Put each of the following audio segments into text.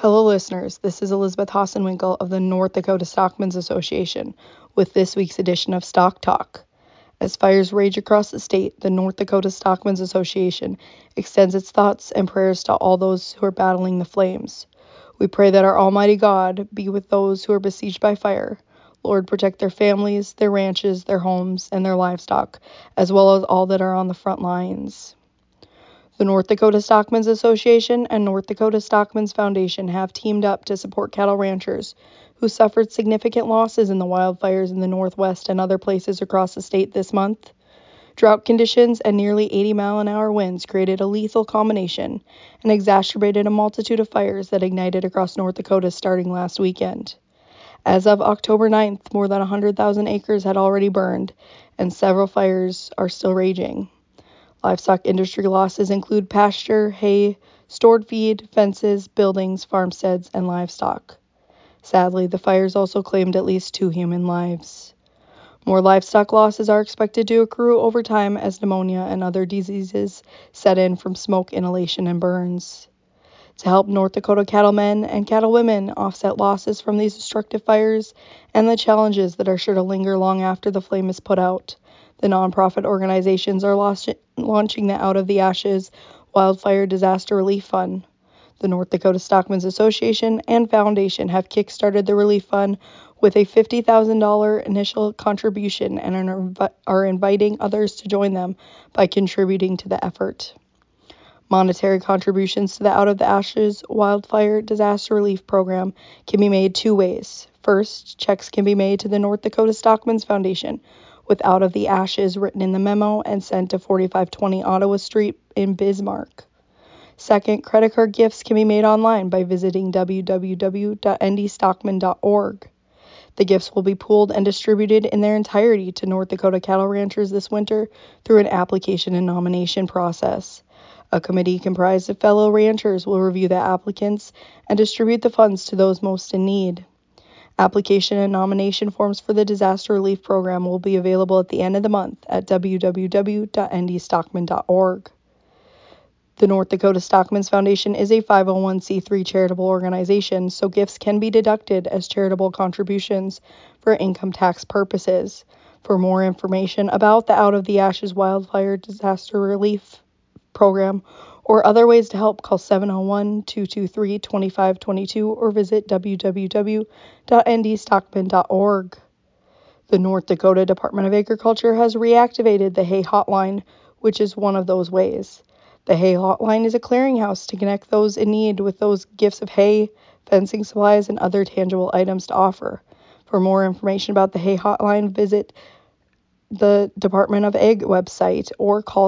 Hello, listeners. This is Elizabeth Hassenwinkel of the North Dakota Stockmen's Association with this week's edition of Stock Talk. As fires rage across the state, the North Dakota Stockmen's Association extends its thoughts and prayers to all those who are battling the flames. We pray that our Almighty God be with those who are besieged by fire. Lord, protect their families, their ranches, their homes, and their livestock, as well as all that are on the front lines. The North Dakota Stockmen's Association and North Dakota Stockmen's Foundation have teamed up to support cattle ranchers who suffered significant losses in the wildfires in the Northwest and other places across the state this month. Drought conditions and nearly 80-mile-an-hour winds created a lethal combination and exacerbated a multitude of fires that ignited across North Dakota starting last weekend. As of October 9th, more than 100,000 acres had already burned, and several fires are still raging. Livestock industry losses include pasture, hay, stored feed, fences, buildings, farmsteads, and livestock. Sadly, the fires also claimed at least 2 human lives. More livestock losses are expected to accrue over time as pneumonia and other diseases set in from smoke inhalation and burns. To help North Dakota cattlemen and cattlewomen offset losses from these destructive fires and the challenges that are sure to linger long after the flame is put out, the nonprofit organizations are launching the Out of the Ashes Wildfire Disaster Relief Fund. The North Dakota Stockmen's Association and Foundation have kickstarted the relief fund with a $50,000 initial contribution and are inviting others to join them by contributing to the effort. Monetary contributions to the Out of the Ashes Wildfire Disaster Relief Program can be made 2 ways. First, checks can be made to the North Dakota Stockmen's Foundation with Out of the Ashes written in the memo and sent to 4520 Ottawa Street in Bismarck. Second, credit card gifts can be made online by visiting www.ndstockman.org. The gifts will be pooled and distributed in their entirety to North Dakota cattle ranchers this winter through an application and nomination process. A committee comprised of fellow ranchers will review the applicants and distribute the funds to those most in need. Application and nomination forms for the disaster relief program will be available at the end of the month at www.ndstockman.org. The North Dakota Stockmen's Foundation is a 501c3 charitable organization, so gifts can be deducted as charitable contributions for income tax purposes. For more information about the Out of the Ashes Wildfire Disaster Relief Program or other ways to help, call 701-223-2522 or visit www.ndstockman.org. The North Dakota Department of Agriculture has reactivated the Hay Hotline, which is one of those ways. The Hay Hotline is a clearinghouse to connect those in need with those gifts of hay, fencing supplies, and other tangible items to offer. For more information about the Hay Hotline, visit the Department of Ag website or call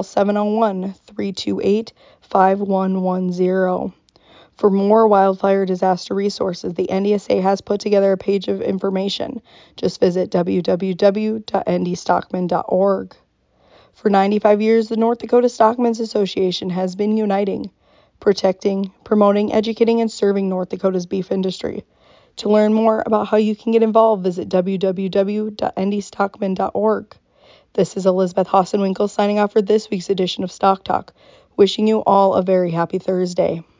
701-328-5110. For more wildfire disaster resources, the NDSA has put together a page of information. Just visit www.ndstockman.org. For 95 years, the North Dakota Stockmen's Association has been uniting, protecting, promoting, educating, and serving North Dakota's beef industry. To learn more about how you can get involved, visit www.ndstockman.org. This is Elizabeth Hassenwinkel signing off for this week's edition of Stock Talk, wishing you all a very happy Thursday.